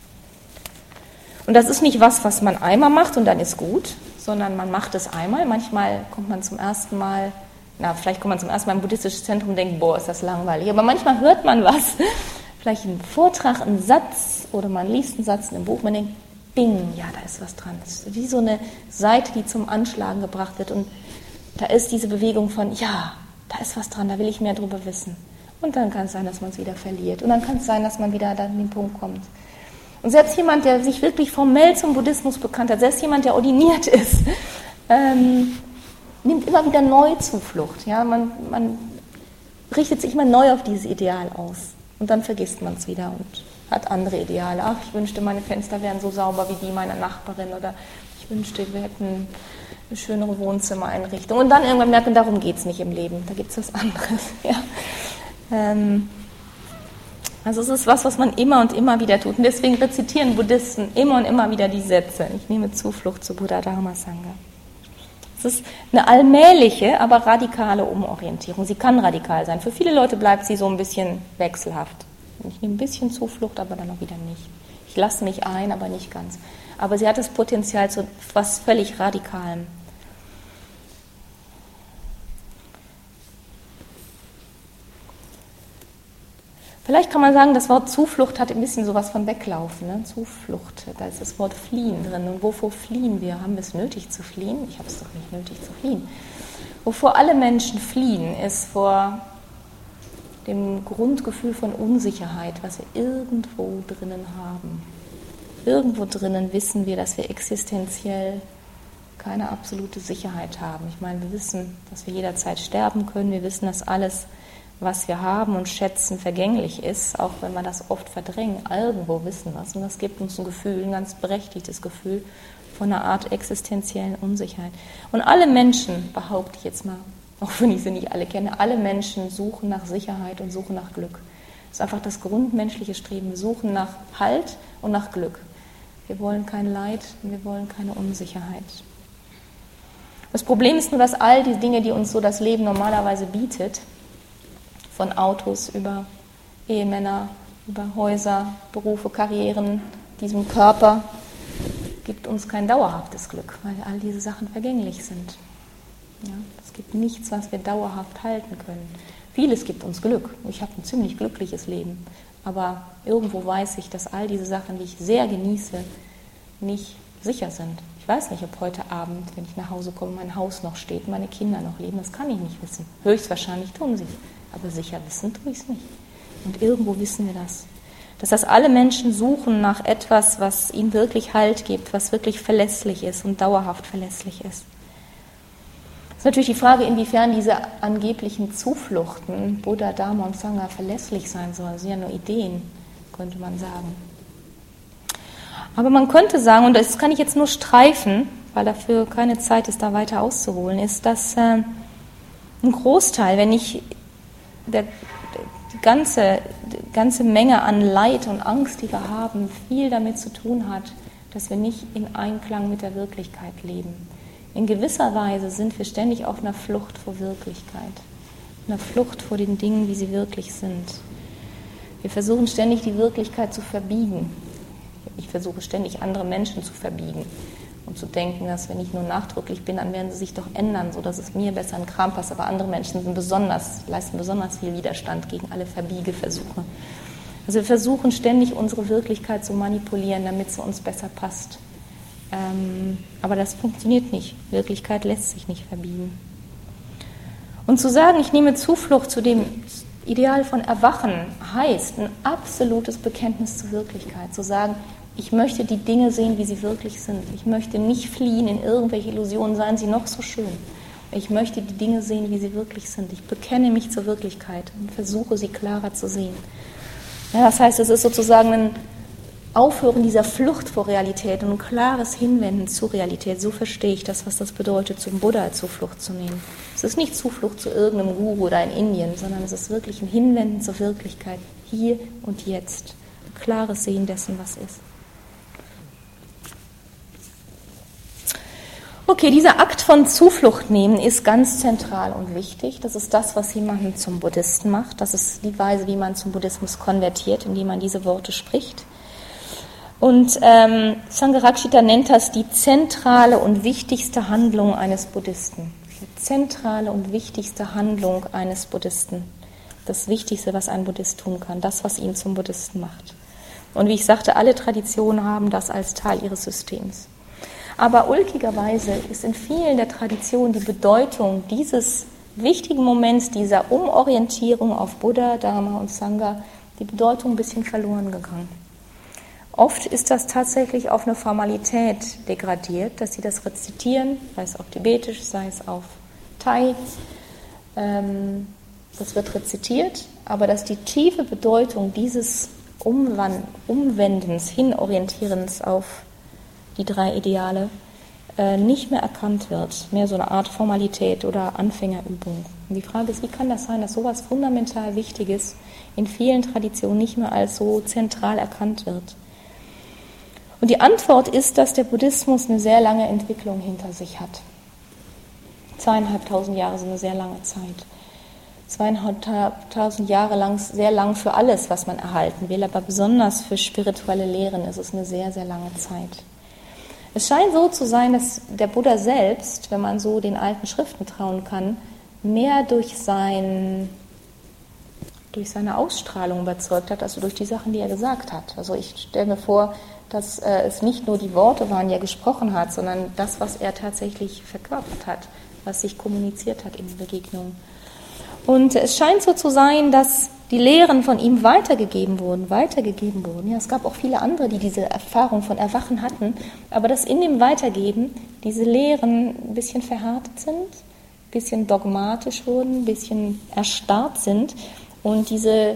Und das ist nicht was, was man einmal macht und dann ist gut, sondern man macht es einmal. Manchmal kommt man zum ersten Mal, na, vielleicht kommt man zum ersten Mal im buddhistisches Zentrum und denkt, boah, ist das langweilig. Aber manchmal hört man was, vielleicht einen Vortrag, einen Satz oder man liest einen Satz in einem Buch, man denkt, bing, ja, da ist was dran. Das ist wie so eine Seite, die zum Anschlagen gebracht wird. Und da ist diese Bewegung von, ja, da ist was dran, da will ich mehr drüber wissen. Und dann kann es sein, dass man es wieder verliert. Und dann kann es sein, dass man wieder an den Punkt kommt. Und selbst jemand, der sich wirklich formell zum Buddhismus bekannt hat, selbst jemand, der ordiniert ist, ähm, nimmt immer wieder neu Zuflucht. Ja? Man, man richtet sich immer neu auf dieses Ideal aus. Und dann vergisst man es wieder und hat andere Ideale. Ach, ich wünschte, meine Fenster wären so sauber wie die meiner Nachbarin. Oder ich wünschte, wir hätten eine schönere Wohnzimmereinrichtung. Und dann irgendwann merken, darum geht es nicht im Leben. Da gibt es was anderes. Ja. Ähm, Also es ist was, was man immer und immer wieder tut. Und deswegen rezitieren Buddhisten immer und immer wieder die Sätze. Ich nehme Zuflucht zu Buddha, Dharma, Sangha. Es ist eine allmähliche, aber radikale Umorientierung. Sie kann radikal sein. Für viele Leute bleibt sie so ein bisschen wechselhaft. Ich nehme ein bisschen Zuflucht, aber dann auch wieder nicht. Ich lasse mich ein, aber nicht ganz. Aber sie hat das Potenzial zu was völlig Radikalem. Vielleicht kann man sagen, das Wort Zuflucht hat ein bisschen sowas von Weglaufen. Ne? Zuflucht, da ist das Wort Fliehen drin. Und wovor fliehen wir? Haben wir es nötig zu fliehen? Ich habe es doch nicht nötig zu fliehen. Wovor alle Menschen fliehen, ist vor dem Grundgefühl von Unsicherheit, was wir irgendwo drinnen haben. Irgendwo drinnen wissen wir, dass wir existenziell keine absolute Sicherheit haben. Ich meine, wir wissen, dass wir jederzeit sterben können. Wir wissen, dass alles, was wir haben und schätzen, vergänglich ist, auch wenn wir das oft verdrängen. Irgendwo wissen wir es. Und das gibt uns ein Gefühl, ein ganz berechtigtes Gefühl von einer Art existenziellen Unsicherheit. Und alle Menschen, behaupte ich jetzt mal, auch wenn ich sie nicht alle kenne, alle Menschen suchen nach Sicherheit und suchen nach Glück. Das ist einfach das grundmenschliche Streben. Wir suchen nach Halt und nach Glück. Wir wollen kein Leid und wir wollen keine Unsicherheit. Das Problem ist nur, dass all die Dinge, die uns so das Leben normalerweise bietet, von Autos über Ehemänner, über Häuser, Berufe, Karrieren, diesem Körper, gibt uns kein dauerhaftes Glück, weil all diese Sachen vergänglich sind. Ja, es gibt nichts, was wir dauerhaft halten können. Vieles gibt uns Glück. Ich habe ein ziemlich glückliches Leben, aber irgendwo weiß ich, dass all diese Sachen, die ich sehr genieße, nicht sicher sind. Ich weiß nicht, ob heute Abend, wenn ich nach Hause komme, mein Haus noch steht, meine Kinder noch leben. Das kann ich nicht wissen. Höchstwahrscheinlich tun sie es. Aber sicher wissen tue ich es nicht. Und irgendwo wissen wir das. Dass das alle Menschen suchen nach etwas, was ihnen wirklich Halt gibt, was wirklich verlässlich ist und dauerhaft verlässlich ist. Es ist natürlich die Frage, inwiefern diese angeblichen Zufluchten, Buddha, Dharma und Sangha, verlässlich sein sollen. Das sind ja nur Ideen, könnte man sagen. Aber man könnte sagen, und das kann ich jetzt nur streifen, weil dafür keine Zeit ist, da weiter auszuholen, ist, dass äh, ein Großteil, wenn nicht der, die ganze, die ganze Menge an Leid und Angst, die wir haben, viel damit zu tun hat, dass wir nicht in Einklang mit der Wirklichkeit leben. In gewisser Weise sind wir ständig auf einer Flucht vor Wirklichkeit, einer Flucht vor den Dingen, wie sie wirklich sind. Wir versuchen ständig, die Wirklichkeit zu verbiegen. Ich versuche ständig, andere Menschen zu verbiegen und zu denken, dass wenn ich nur nachdrücklich bin, dann werden sie sich doch ändern, sodass es mir besser in den Kram passt. Aber andere Menschen sind besonders, leisten besonders viel Widerstand gegen alle Verbiegeversuche. Also wir versuchen ständig, unsere Wirklichkeit zu manipulieren, damit sie uns besser passt. Ähm, aber das funktioniert nicht. Wirklichkeit lässt sich nicht verbiegen. Und zu sagen, ich nehme Zuflucht zu dem Ideal von Erwachen, heißt ein absolutes Bekenntnis zur Wirklichkeit. Zu sagen, ich möchte die Dinge sehen, wie sie wirklich sind. Ich möchte nicht fliehen in irgendwelche Illusionen, seien sie noch so schön. Ich möchte die Dinge sehen, wie sie wirklich sind. Ich bekenne mich zur Wirklichkeit und versuche, sie klarer zu sehen. Ja, das heißt, es ist sozusagen ein Aufhören dieser Flucht vor Realität und ein klares Hinwenden zur Realität. So verstehe ich das, was das bedeutet, zum Buddha Zuflucht zu nehmen. Es ist nicht Zuflucht zu irgendeinem Guru oder in Indien, sondern es ist wirklich ein Hinwenden zur Wirklichkeit, hier und jetzt. Ein klares Sehen dessen, was ist. Okay, dieser Akt von Zuflucht nehmen ist ganz zentral und wichtig. Das ist das, was jemanden zum Buddhisten macht. Das ist die Weise, wie man zum Buddhismus konvertiert, indem man diese Worte spricht. Und ähm, Sangharakshita nennt das die zentrale und wichtigste Handlung eines Buddhisten. Die zentrale und wichtigste Handlung eines Buddhisten. Das Wichtigste, was ein Buddhist tun kann. Das, was ihn zum Buddhisten macht. Und wie ich sagte, alle Traditionen haben das als Teil ihres Systems. Aber ulkigerweise ist in vielen der Traditionen die Bedeutung dieses wichtigen Moments, dieser Umorientierung auf Buddha, Dharma und Sangha, die Bedeutung ein bisschen verloren gegangen. Oft ist das tatsächlich auf eine Formalität degradiert, dass sie das rezitieren, sei es auf Tibetisch, sei es auf Thai. Ähm, das wird rezitiert, aber dass die tiefe Bedeutung dieses Umwand- Umwendens, Hinorientierens auf die drei Ideale äh, nicht mehr erkannt wird, mehr so eine Art Formalität oder Anfängerübung. Und die Frage ist, wie kann das sein, dass sowas fundamental Wichtiges in vielen Traditionen nicht mehr als so zentral erkannt wird? Und die Antwort ist, dass der Buddhismus eine sehr lange Entwicklung hinter sich hat. Zweieinhalbtausend Jahre sind eine sehr lange Zeit. Zweieinhalbtausend Jahre lang, sehr lang für alles, was man erhalten will, aber besonders für spirituelle Lehren ist es eine sehr, sehr lange Zeit. Es scheint so zu sein, dass der Buddha selbst, wenn man so den alten Schriften trauen kann, mehr durch, sein, durch seine Ausstrahlung überzeugt hat, als durch die Sachen, die er gesagt hat. Also ich stelle mir vor, dass äh, es nicht nur die Worte waren, die er gesprochen hat, sondern das, was er tatsächlich verkörpert hat, was sich kommuniziert hat in den Begegnungen. Und es scheint so zu sein, dass die Lehren von ihm weitergegeben wurden, weitergegeben wurden. Ja, es gab auch viele andere, die diese Erfahrung von Erwachen hatten, aber dass in dem Weitergeben diese Lehren ein bisschen verhärtet sind, ein bisschen dogmatisch wurden, ein bisschen erstarrt sind und diese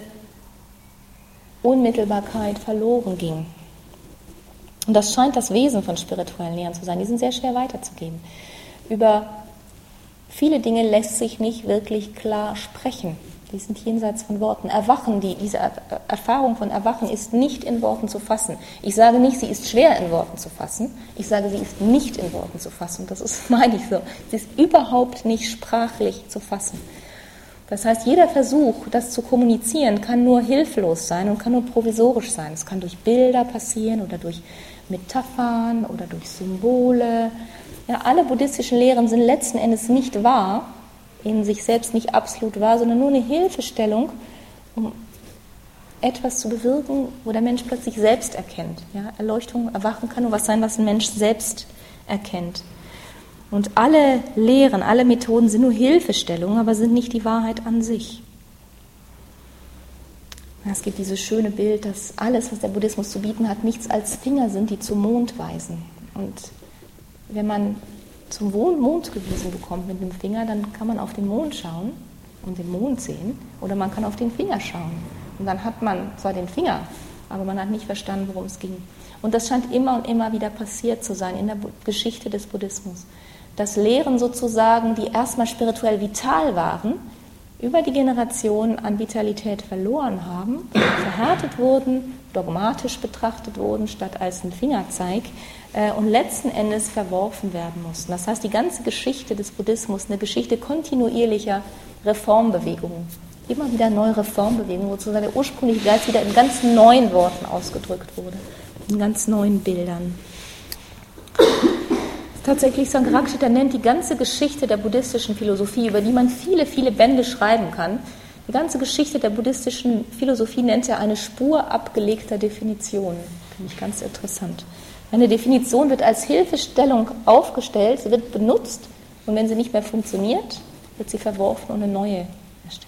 Unmittelbarkeit verloren ging. Und das scheint das Wesen von spirituellen Lehren zu sein. Die sind sehr schwer weiterzugeben. Über viele Dinge lässt sich nicht wirklich klar sprechen. Die sind jenseits von Worten. Erwachen, die, diese Erfahrung von Erwachen ist nicht in Worten zu fassen. Ich sage nicht, sie ist schwer in Worten zu fassen. Ich sage, sie ist nicht in Worten zu fassen. Das ist, meine ich so. Sie ist überhaupt nicht sprachlich zu fassen. Das heißt, jeder Versuch, das zu kommunizieren, kann nur hilflos sein und kann nur provisorisch sein. Es kann durch Bilder passieren oder durch Metaphern oder durch Symbole. Ja, alle buddhistischen Lehren sind letzten Endes nicht wahr, in sich selbst nicht absolut wahr, sondern nur eine Hilfestellung, um etwas zu bewirken, wo der Mensch plötzlich selbst erkennt. Ja, Erleuchtung, Erwachen kann nur was sein, was ein Mensch selbst erkennt. Und alle Lehren, alle Methoden sind nur Hilfestellungen, aber sind nicht die Wahrheit an sich. Es gibt dieses schöne Bild, dass alles, was der Buddhismus zu bieten hat, nichts als Finger sind, die zum Mond weisen. Und wenn man zum Mond gewiesen bekommt mit dem Finger, dann kann man auf den Mond schauen und den Mond sehen, oder man kann auf den Finger schauen. Und dann hat man zwar den Finger, aber man hat nicht verstanden, worum es ging. Und das scheint immer und immer wieder passiert zu sein in der Geschichte des Buddhismus. Dass Lehren sozusagen, die erstmal spirituell vital waren, über die Generationen an Vitalität verloren haben, verhärtet wurden, dogmatisch betrachtet wurden, statt als ein Fingerzeig, äh, und letzten Endes verworfen werden mussten. Das heißt, die ganze Geschichte des Buddhismus, eine Geschichte kontinuierlicher Reformbewegungen, immer wieder neue Reformbewegungen, wo sozusagen der ursprüngliche Geist wieder in ganz neuen Worten ausgedrückt wurde, in ganz neuen Bildern. Tatsächlich, Sangharakshita nennt die ganze Geschichte der buddhistischen Philosophie, über die man viele, viele Bände schreiben kann, die ganze Geschichte der buddhistischen Philosophie nennt er eine Spur abgelegter Definitionen. Finde ich ganz interessant. Eine Definition wird als Hilfestellung aufgestellt, sie wird benutzt und wenn sie nicht mehr funktioniert, wird sie verworfen und eine neue erstellt.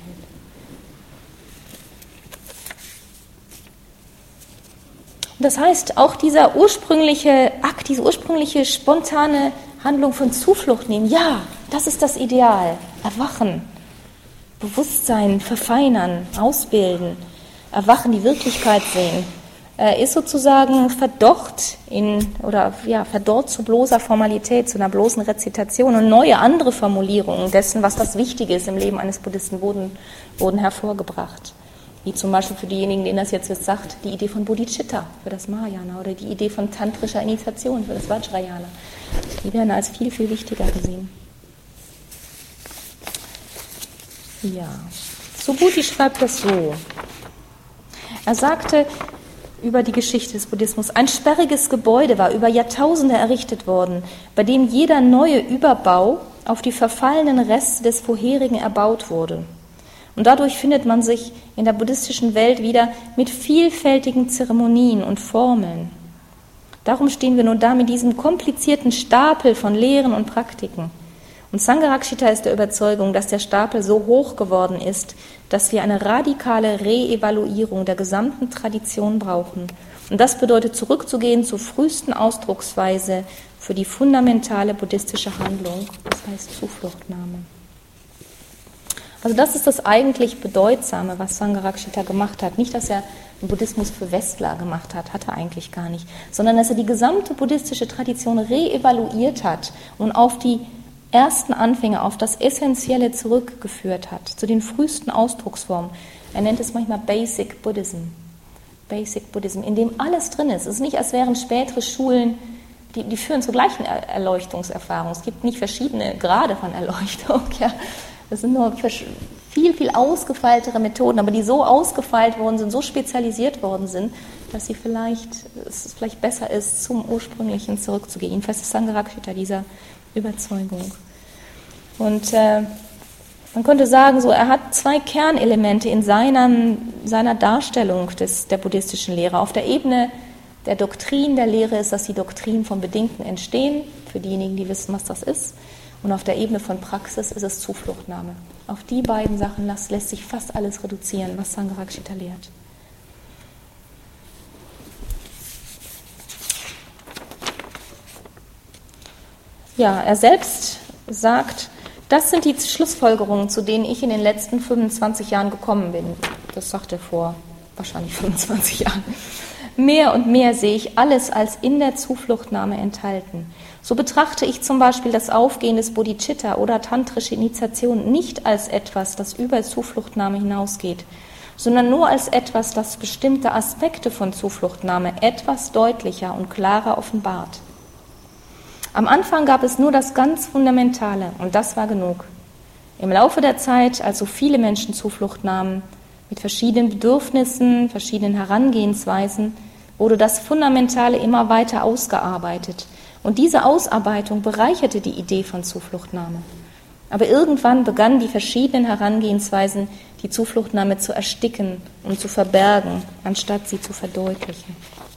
Und das heißt, auch dieser ursprüngliche Akt, diese ursprüngliche spontane Handlung von Zuflucht nehmen, ja, das ist das Ideal. Erwachen, Bewusstsein verfeinern, ausbilden, erwachen, die Wirklichkeit sehen, äh, ist sozusagen verdorrt in, oder ja, verdorrt zu bloßer Formalität, zu einer bloßen Rezitation, und neue andere Formulierungen dessen, was das Wichtige ist im Leben eines Buddhisten, wurden, wurden hervorgebracht. Wie zum Beispiel für diejenigen, denen das jetzt sagt, die Idee von Bodhicitta für das Mahayana oder die Idee von tantrischer Initiation für das Vajrayana. Die werden als viel, viel wichtiger gesehen. Ja, Subhuti schreibt das so. Er sagte über die Geschichte des Buddhismus, ein sperriges Gebäude war über Jahrtausende errichtet worden, bei dem jeder neue Überbau auf die verfallenen Reste des vorherigen erbaut wurde. Und dadurch findet man sich in der buddhistischen Welt wieder mit vielfältigen Zeremonien und Formeln. Darum stehen wir nun da mit diesem komplizierten Stapel von Lehren und Praktiken. Und Sangharakshita ist der Überzeugung, dass der Stapel so hoch geworden ist, dass wir eine radikale Reevaluierung der gesamten Tradition brauchen. Und das bedeutet, zurückzugehen zur frühesten Ausdrucksweise für die fundamentale buddhistische Handlung, das heißt Zufluchtnahme. Also das ist das eigentlich Bedeutsame, was Sangharakshita gemacht hat. Nicht, dass er den Buddhismus für Westler gemacht hat, hat er eigentlich gar nicht, sondern dass er die gesamte buddhistische Tradition reevaluiert hat und auf die ersten Anfänge, auf das Essentielle zurückgeführt hat, zu den frühesten Ausdrucksformen. Er nennt es manchmal Basic Buddhism. Basic Buddhism, in dem alles drin ist. Es ist nicht, als wären spätere Schulen, die, die führen zur gleichen Erleuchtungserfahrung. Es gibt nicht verschiedene Grade von Erleuchtung. Ja. Das sind nur viel, viel ausgefeiltere Methoden, aber die so ausgefeilt worden sind, so spezialisiert worden sind, dass sie vielleicht, es vielleicht besser ist, zum Ursprünglichen zurückzugehen. Jedenfalls ist Sangharakshita dieser Überzeugung. Und äh, man könnte sagen, so, er hat zwei Kernelemente in seiner, seiner Darstellung des, der buddhistischen Lehre. Auf der Ebene der Doktrin der Lehre ist, dass die Doktrinen vom Bedingten entstehen, für diejenigen, die wissen, was das ist. Und auf der Ebene von Praxis ist es Zufluchtnahme. Auf die beiden Sachen lässt, lässt sich fast alles reduzieren, was Sangharakshita lehrt. Ja, er selbst sagt, das sind die Schlussfolgerungen, zu denen ich in den letzten fünfundzwanzig Jahren gekommen bin. Das sagt er vor wahrscheinlich fünfundzwanzig Jahren. Mehr und mehr sehe ich alles als in der Zufluchtnahme enthalten. So betrachte ich zum Beispiel das Aufgehen des Bodhicitta oder tantrische Initiation nicht als etwas, das über Zufluchtnahme hinausgeht, sondern nur als etwas, das bestimmte Aspekte von Zufluchtnahme etwas deutlicher und klarer offenbart. Am Anfang gab es nur das ganz Fundamentale und das war genug. Im Laufe der Zeit, als so viele Menschen Zuflucht nahmen, mit verschiedenen Bedürfnissen, verschiedenen Herangehensweisen, wurde das Fundamentale immer weiter ausgearbeitet. Und diese Ausarbeitung bereicherte die Idee von Zufluchtnahme. Aber irgendwann begannen die verschiedenen Herangehensweisen, die Zufluchtnahme zu ersticken und zu verbergen, anstatt sie zu verdeutlichen.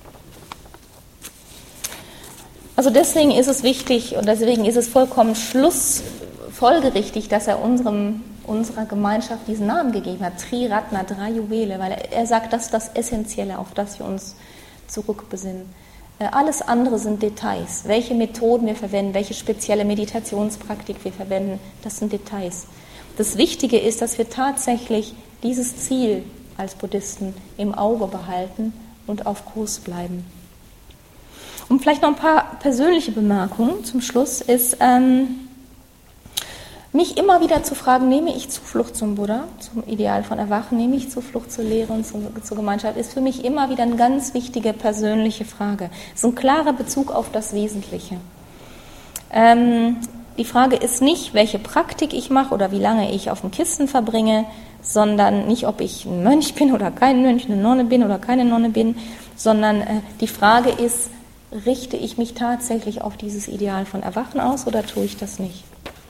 Also deswegen ist es wichtig und deswegen ist es vollkommen schlussfolgerichtig, dass er unserem, unserer Gemeinschaft diesen Namen gegeben hat, Triratna, drei Juwele, weil er, er sagt, das ist das Essentielle, auf das wir uns zurückbesinnen. Alles andere sind Details. Welche Methoden wir verwenden, welche spezielle Meditationspraktik wir verwenden, das sind Details. Das Wichtige ist, dass wir tatsächlich dieses Ziel als Buddhisten im Auge behalten und auf Kurs bleiben. Und vielleicht noch ein paar persönliche Bemerkungen zum Schluss ist, ähm, mich immer wieder zu fragen, nehme ich Zuflucht zum Buddha, zum Ideal von Erwachen, nehme ich Zuflucht zur Lehre und zur, zur Gemeinschaft, ist für mich immer wieder eine ganz wichtige persönliche Frage. Es ist ein klarer Bezug auf das Wesentliche. Ähm, die Frage ist nicht, welche Praktik ich mache oder wie lange ich auf dem Kissen verbringe, sondern nicht, ob ich ein Mönch bin oder kein Mönch, eine Nonne bin oder keine Nonne bin, sondern äh, die Frage ist, richte ich mich tatsächlich auf dieses Ideal von Erwachen aus oder tue ich das nicht?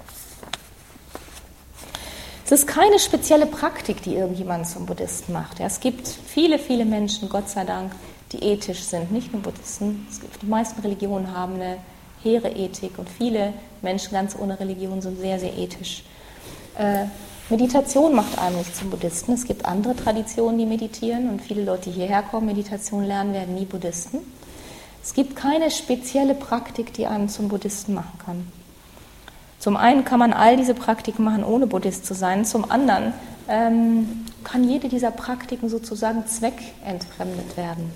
Es ist keine spezielle Praktik, die irgendjemand zum Buddhisten macht. Ja, es gibt viele, viele Menschen, Gott sei Dank, die ethisch sind, nicht nur Buddhisten. Es gibt, die meisten Religionen haben eine hehre Ethik und viele Menschen ganz ohne Religion sind sehr, sehr ethisch. Äh, Meditation macht einem nicht zum Buddhisten. Es gibt andere Traditionen, die meditieren und viele Leute, die hierher kommen, Meditation lernen, werden nie Buddhisten. Es gibt keine spezielle Praktik, die einen zum Buddhisten machen kann. Zum einen kann man all diese Praktiken machen, ohne Buddhist zu sein. Zum anderen ähm, kann jede dieser Praktiken sozusagen zweckentfremdet werden.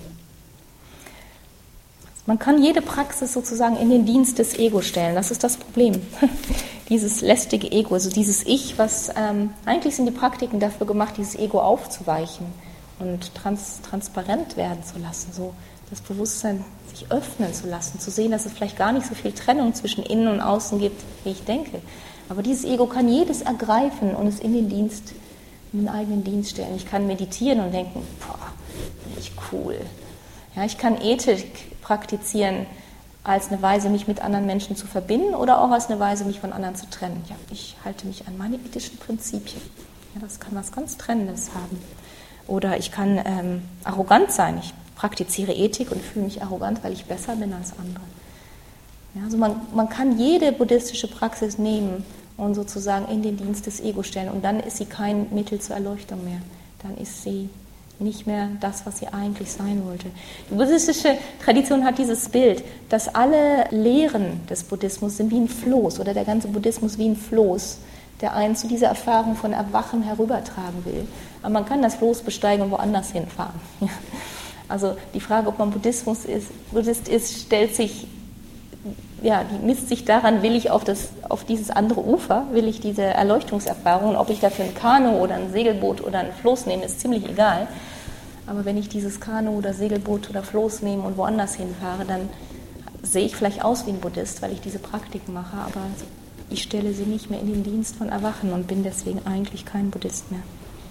Man kann jede Praxis sozusagen in den Dienst des Ego stellen. Das ist das Problem. Dieses lästige Ego, also dieses Ich, was ähm, eigentlich sind die Praktiken dafür gemacht, dieses Ego aufzuweichen und trans, transparent werden zu lassen, so das Bewusstsein sich öffnen zu lassen, zu sehen, dass es vielleicht gar nicht so viel Trennung zwischen Innen und Außen gibt, wie ich denke. Aber dieses Ego kann jedes ergreifen und es in den Dienst, in den eigenen Dienst stellen. Ich kann meditieren und denken, boah, bin ich cool. Ja, ich kann Ethik praktizieren als eine Weise, mich mit anderen Menschen zu verbinden oder auch als eine Weise, mich von anderen zu trennen. Ja, ich halte mich an meine ethischen Prinzipien. Ja, das kann was ganz Trennendes haben. Oder ich kann ähm, arrogant sein. Ich praktiziere Ethik und fühle mich arrogant, weil ich besser bin als andere. Ja, also man, man kann jede buddhistische Praxis nehmen und sozusagen in den Dienst des Ego stellen und dann ist sie kein Mittel zur Erleuchtung mehr. Dann ist sie nicht mehr das, was sie eigentlich sein wollte. Die buddhistische Tradition hat dieses Bild, dass alle Lehren des Buddhismus sind wie ein Floß oder der ganze Buddhismus wie ein Floß, der einen zu dieser Erfahrung von Erwachen herübertragen will. Aber man kann das Floß besteigen und woanders hinfahren. Also die Frage, ob man Buddhismus ist, Buddhist ist, stellt sich, ja, die misst sich daran, will ich auf, das, auf dieses andere Ufer, will ich diese Erleuchtungserfahrung, und ob ich dafür ein Kanu oder ein Segelboot oder ein Floß nehme, ist ziemlich egal. Aber wenn ich dieses Kanu oder Segelboot oder Floß nehme und woanders hinfahre, dann sehe ich vielleicht aus wie ein Buddhist, weil ich diese Praktiken mache, aber ich stelle sie nicht mehr in den Dienst von Erwachen und bin deswegen eigentlich kein Buddhist mehr.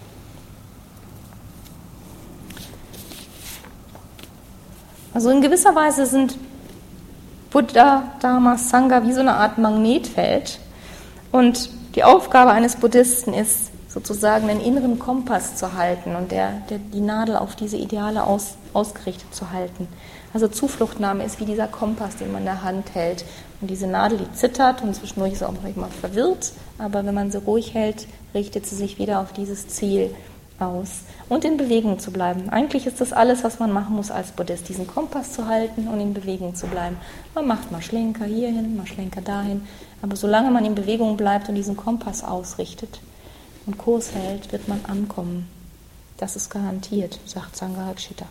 Also in gewisser Weise sind Buddha, Dharma, Sangha wie so eine Art Magnetfeld. Und die Aufgabe eines Buddhisten ist, sozusagen einen inneren Kompass zu halten und der, der, die Nadel auf diese Ideale aus, ausgerichtet zu halten. Also Zufluchtnahme ist wie dieser Kompass, den man in der Hand hält. Und diese Nadel, die zittert und zwischendurch ist sie auch manchmal verwirrt, aber wenn man sie ruhig hält, richtet sie sich wieder auf dieses Ziel aus und in Bewegung zu bleiben. Eigentlich ist das alles, was man machen muss als Buddhist, diesen Kompass zu halten und in Bewegung zu bleiben. Man macht mal Schlenker hierhin, mal Schlenker dahin, aber solange man in Bewegung bleibt und diesen Kompass ausrichtet und Kurs hält, wird man ankommen. Das ist garantiet, sagt Sangharakshita.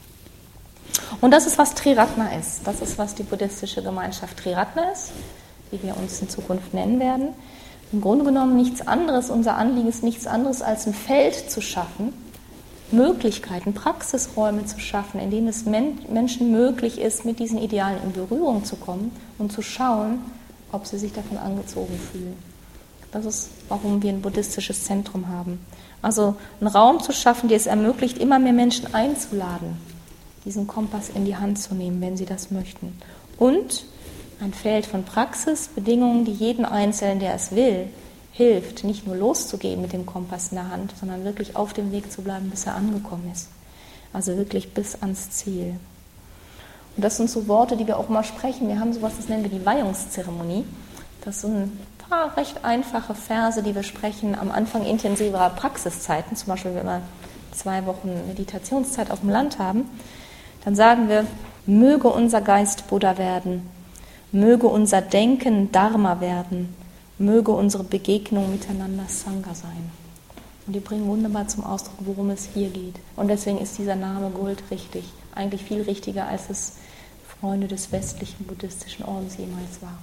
Und das ist, was Triratna ist. Das ist, was die buddhistische Gemeinschaft Triratna ist, wie wir uns in Zukunft nennen werden. Im Grunde genommen nichts anderes, unser Anliegen ist nichts anderes, als ein Feld zu schaffen, Möglichkeiten, Praxisräume zu schaffen, in denen es Men- Menschen möglich ist, mit diesen Idealen in Berührung zu kommen und zu schauen, ob sie sich davon angezogen fühlen. Das ist, warum wir ein buddhistisches Zentrum haben. Also einen Raum zu schaffen, der es ermöglicht, immer mehr Menschen einzuladen, diesen Kompass in die Hand zu nehmen, wenn sie das möchten. Und ein Feld von Praxis, Bedingungen, die jeden Einzelnen, der es will, hilft, nicht nur loszugehen mit dem Kompass in der Hand, sondern wirklich auf dem Weg zu bleiben, bis er angekommen ist. Also wirklich bis ans Ziel. Und das sind so Worte, die wir auch mal sprechen. Wir haben sowas, das nennen wir die Weihungszeremonie. Das sind ein paar recht einfache Verse, die wir sprechen am Anfang intensiverer Praxiszeiten. Zum Beispiel, wenn wir zwei Wochen Meditationszeit auf dem Land haben, dann sagen wir, möge unser Geist Buddha werden, möge unser Denken Dharma werden, möge unsere Begegnung miteinander Sangha sein. Und die bringen wunderbar zum Ausdruck, worum es hier geht. Und deswegen ist dieser Name Gold richtig, eigentlich viel richtiger, als es Freunde des westlichen buddhistischen Ordens jemals war.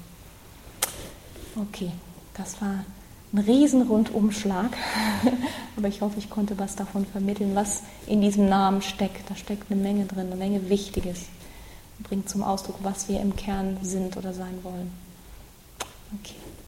Okay, das war ein Riesenrundumschlag, aber ich hoffe, ich konnte was davon vermitteln, was in diesem Namen steckt. Da steckt eine Menge drin, eine Menge Wichtiges. Bringt zum Ausdruck, was wir im Kern sind oder sein wollen.